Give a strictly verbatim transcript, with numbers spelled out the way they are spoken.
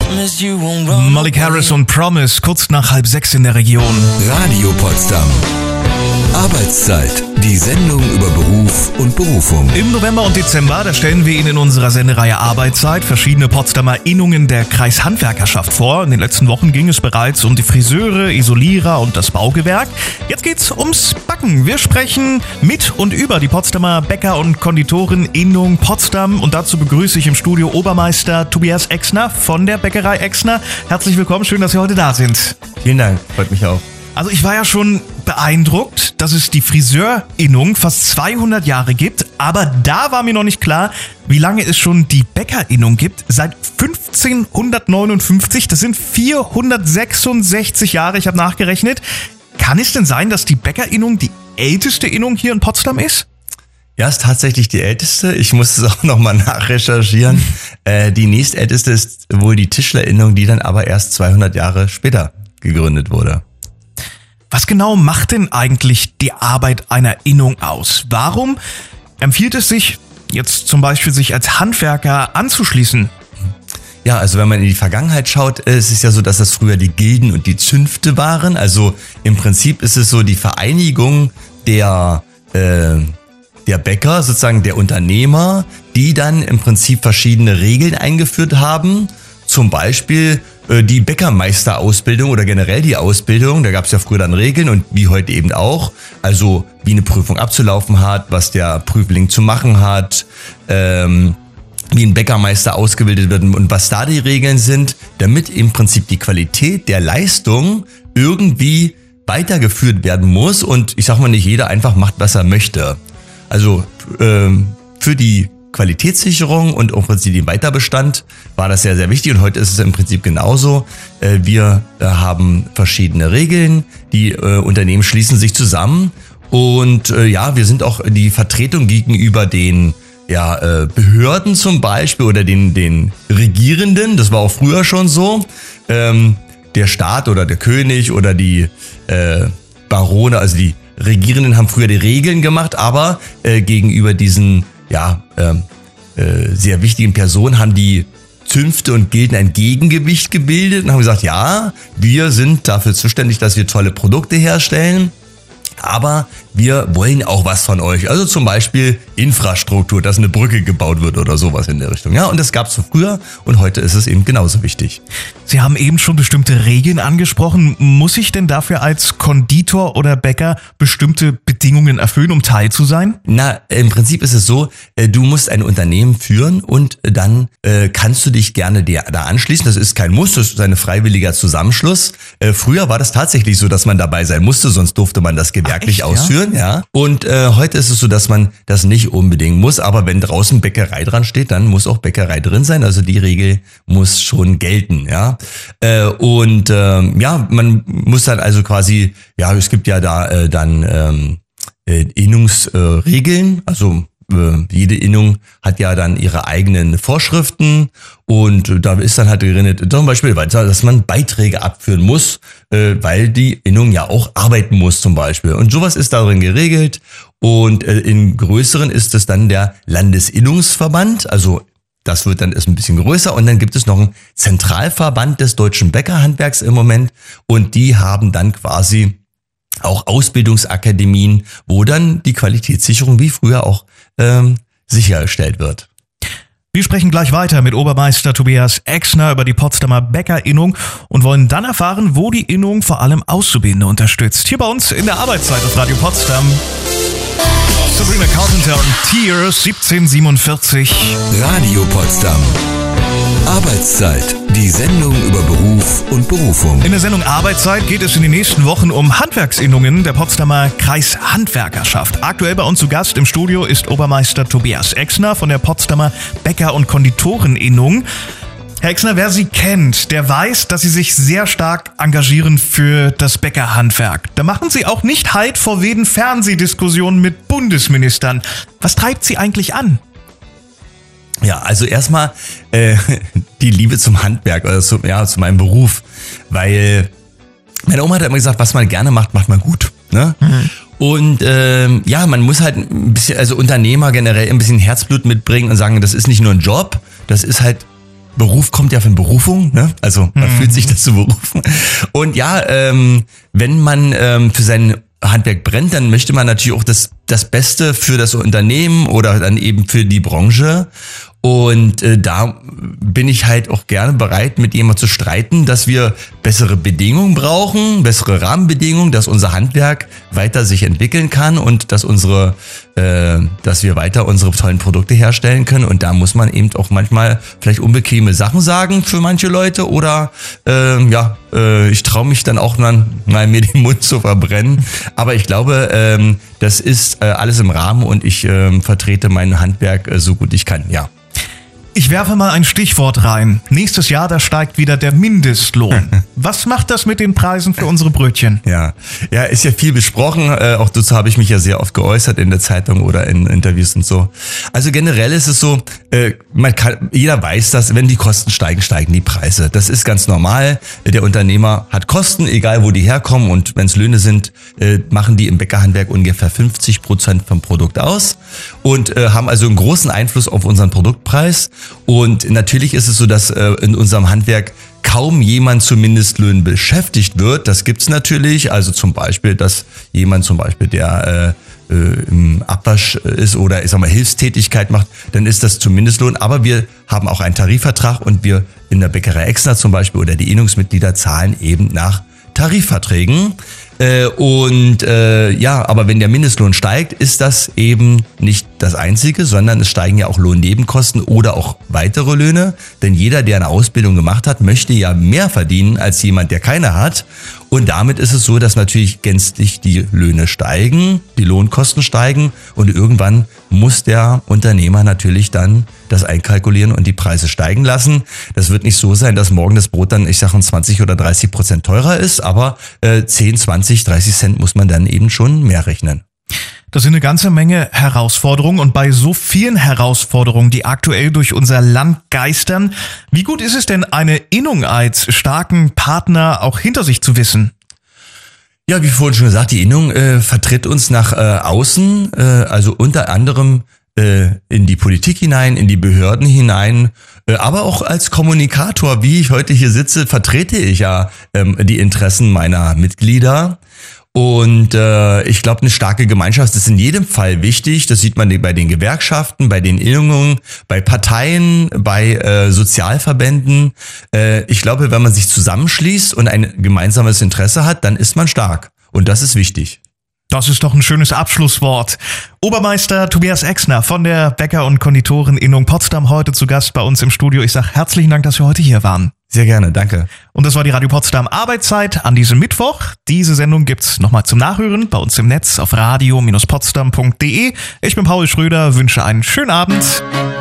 Molly Harris und Promise, kurz nach halb sechs in der Region. Radio Potsdam. Arbeitszeit, die Sendung über Beruf und Berufung. Im November und Dezember, da stellen wir Ihnen in unserer Sendereihe Arbeitszeit verschiedene Potsdamer Innungen der Kreishandwerkerschaft vor. In den letzten Wochen ging es bereits um die Friseure, Isolierer und das Baugewerk. Jetzt geht's ums Backen. Wir sprechen mit und über die Potsdamer Bäcker- und Konditoren-Innung Potsdam. Und dazu begrüße ich im Studio Obermeister Tobias Exner von der Bäckerei Exner. Herzlich willkommen, schön, dass Sie heute da sind. Vielen Dank, freut mich auch. Also ich war ja schon beeindruckt, dass es die Friseurinnung fast zweihundert Jahre gibt, aber da war mir noch nicht klar, wie lange es schon die Bäckerinnung gibt. Seit fünfzehnhundertneunundfünfzig, das sind vierhundertsechsundsechzig Jahre, ich habe nachgerechnet. Kann es denn sein, dass die Bäckerinnung die älteste Innung hier in Potsdam ist? Ja, ist tatsächlich die älteste. Ich muss es auch nochmal nachrecherchieren. äh, die nächstälteste ist wohl die Tischlerinnung, die dann aber erst zweihundert Jahre später gegründet wurde. Was genau macht denn eigentlich die Arbeit einer Innung aus? Warum empfiehlt es sich, jetzt zum Beispiel sich als Handwerker anzuschließen? Ja, also wenn man in die Vergangenheit schaut, ist es ja so, dass das früher die Gilden und die Zünfte waren. Also im Prinzip ist es so die Vereinigung der, äh, der Bäcker, sozusagen der Unternehmer, die dann im Prinzip verschiedene Regeln eingeführt haben. Zum Beispiel die Bäckermeisterausbildung oder generell die Ausbildung, da gab es ja früher dann Regeln und wie heute eben auch, also wie eine Prüfung abzulaufen hat, was der Prüfling zu machen hat, ähm, wie ein Bäckermeister ausgebildet wird und was da die Regeln sind, damit im Prinzip die Qualität der Leistung irgendwie weitergeführt werden muss und ich sag mal nicht jeder einfach macht, was er möchte. Also ähm, für die Qualitätssicherung und im Prinzip den Weiterbestand war das sehr, sehr wichtig und heute ist es im Prinzip genauso. Wir haben verschiedene Regeln, die Unternehmen schließen sich zusammen und ja, wir sind auch die Vertretung gegenüber den ja, Behörden zum Beispiel oder den, den Regierenden, das war auch früher schon so. Der Staat oder der König oder die Barone, also die Regierenden haben früher die Regeln gemacht, aber gegenüber diesen ja, äh, äh, sehr wichtigen Personen haben die Zünfte und Gilden ein Gegengewicht gebildet und haben gesagt, ja, wir sind dafür zuständig, dass wir tolle Produkte herstellen, aber wir wollen auch was von euch. Also zum Beispiel Infrastruktur, dass eine Brücke gebaut wird oder sowas in der Richtung. Ja, und das gab es so früher und heute ist es eben genauso wichtig. Sie haben eben schon bestimmte Regeln angesprochen. Muss ich denn dafür als Konditor oder Bäcker bestimmte Bedingungen erfüllen, um Teil zu sein? Na, im Prinzip ist es so, du musst ein Unternehmen führen und dann äh, kannst du dich gerne da anschließen. Das ist kein Muss, das ist ein freiwilliger Zusammenschluss. Äh, früher war das tatsächlich so, dass man dabei sein musste, sonst durfte man das gewerblich Ach, echt, ausführen. Ja? Ja. Und äh, heute ist es so, dass man das nicht unbedingt muss, aber wenn draußen Bäckerei dran steht, dann muss auch Bäckerei drin sein. Also die Regel muss schon gelten, ja. Äh, und äh, ja, man muss dann also quasi, ja, es gibt ja da äh, dann ähm, äh, Innungsregeln, äh, also jede Innung hat ja dann ihre eigenen Vorschriften und da ist dann halt drin, zum Beispiel, dass man Beiträge abführen muss, weil die Innung ja auch arbeiten muss zum Beispiel. Und sowas ist darin geregelt und in größeren ist es dann der Landesinnungsverband, also das wird dann ist ein bisschen größer und dann gibt es noch einen Zentralverband des deutschen Bäckerhandwerks im Moment und die haben dann quasi auch Ausbildungsakademien, wo dann die Qualitätssicherung wie früher auch ähm, sichergestellt wird. Wir sprechen gleich weiter mit Obermeister Tobias Exner über die Potsdamer Bäckerinnung und wollen dann erfahren, wo die Innung vor allem Auszubildende unterstützt. Hier bei uns in der Arbeitszeit auf Radio Potsdam. Sabrina Carpenter und Tears siebzehnhundertsiebenundvierzig. Radio Potsdam. Arbeitszeit, die Sendung über Beruf und Berufung. In der Sendung Arbeitszeit geht es in den nächsten Wochen um Handwerksinnungen der Potsdamer Kreishandwerkerschaft. Aktuell bei uns zu Gast im Studio ist Obermeister Tobias Exner von der Potsdamer Bäcker- und Konditoreninnung. Herr Exner, wer Sie kennt, der weiß, dass Sie sich sehr stark engagieren für das Bäckerhandwerk. Da machen Sie auch nicht Halt vor weden Fernsehdiskussionen mit Bundesministern. Was treibt Sie eigentlich an? Ja, also erstmal äh, die Liebe zum Handwerk, oder zu, ja, zu meinem Beruf, weil meine Oma hat immer gesagt, was man gerne macht, macht man gut, ne? Mhm. Und ähm, ja, man muss halt ein bisschen, also Unternehmer generell ein bisschen Herzblut mitbringen und sagen, das ist nicht nur ein Job, das ist halt Beruf kommt ja von Berufung, ne? Also man mhm. fühlt sich dazu berufen. Und ja, ähm, wenn man ähm, für sein Handwerk brennt, dann möchte man natürlich auch das, das Beste für das Unternehmen oder dann eben für die Branche. Und äh, da bin ich halt auch gerne bereit, mit jemandem zu streiten, dass wir bessere Bedingungen brauchen, bessere Rahmenbedingungen, dass unser Handwerk weiter sich entwickeln kann und dass unsere, äh, dass wir weiter unsere tollen Produkte herstellen können. Und da muss man eben auch manchmal vielleicht unbequeme Sachen sagen für manche Leute oder äh, ja, äh, ich traue mich dann auch mal, mal mir den Mund zu verbrennen. Aber ich glaube, äh, das ist äh, alles im Rahmen und ich äh, vertrete mein Handwerk äh, so gut ich kann, ja. Ich werfe mal ein Stichwort rein. Nächstes Jahr, da steigt wieder der Mindestlohn. Was macht das mit den Preisen für unsere Brötchen? Ja, ja, ist ja viel besprochen. Äh, auch dazu habe ich mich ja sehr oft geäußert in der Zeitung oder in Interviews und so. Also generell ist es so, äh, man kann, jeder weiß das, wenn die Kosten steigen, steigen die Preise. Das ist ganz normal. Der Unternehmer hat Kosten, egal wo die herkommen. Und wenn es Löhne sind, äh, machen die im Bäckerhandwerk ungefähr fünfzig Prozent vom Produkt aus und äh, haben also einen großen Einfluss auf unseren Produktpreis. Und natürlich ist es so, dass äh, in unserem Handwerk kaum jemand zu Mindestlöhnen beschäftigt wird. Das gibt's natürlich. Also zum Beispiel, dass jemand zum Beispiel, der äh, äh, im Abwasch ist oder ich sag mal Hilfstätigkeit macht, dann ist das zum Mindestlohn. Aber wir haben auch einen Tarifvertrag und wir in der Bäckerei Exner zum Beispiel oder die Innungsmitglieder zahlen eben nach Tarifverträgen. Äh, und äh, ja, aber wenn der Mindestlohn steigt, ist das eben nicht das Einzige, sondern es steigen ja auch Lohnnebenkosten oder auch weitere Löhne. Denn jeder, der eine Ausbildung gemacht hat, möchte ja mehr verdienen als jemand, der keine hat. Und damit ist es so, dass natürlich gänzlich die Löhne steigen, die Lohnkosten steigen und irgendwann muss der Unternehmer natürlich dann das einkalkulieren und die Preise steigen lassen. Das wird nicht so sein, dass morgen das Brot dann, ich sage, zwanzig oder dreißig Prozent teurer ist, aber äh, zehn, zwanzig, dreißig Cent muss man dann eben schon mehr rechnen. Das sind eine ganze Menge Herausforderungen und bei so vielen Herausforderungen, die aktuell durch unser Land geistern, wie gut ist es denn, eine Innung als starken Partner auch hinter sich zu wissen? Ja, wie vorhin schon gesagt, die Innung äh, vertritt uns nach äh, außen, äh, also unter anderem äh, in die Politik hinein, in die Behörden hinein, äh, aber auch als Kommunikator, wie ich heute hier sitze, vertrete ich ja ähm, die Interessen meiner Mitglieder. Und äh, ich glaube, eine starke Gemeinschaft ist in jedem Fall wichtig. Das sieht man bei den Gewerkschaften, bei den Innungen, bei Parteien, bei äh, Sozialverbänden. Äh, ich glaube, wenn man sich zusammenschließt und ein gemeinsames Interesse hat, dann ist man stark. Und das ist wichtig. Das ist doch ein schönes Abschlusswort. Obermeister Tobias Exner von der Bäcker- und Konditoren-Innung Potsdam heute zu Gast bei uns im Studio. Ich sage herzlichen Dank, dass Sie heute hier waren. Sehr gerne, danke. Und das war die Radio Potsdam Arbeitszeit an diesem Mittwoch. Diese Sendung gibt's nochmal zum Nachhören bei uns im Netz auf radio Bindestrich potsdam Punkt de. Ich bin Paul Schröder, wünsche einen schönen Abend.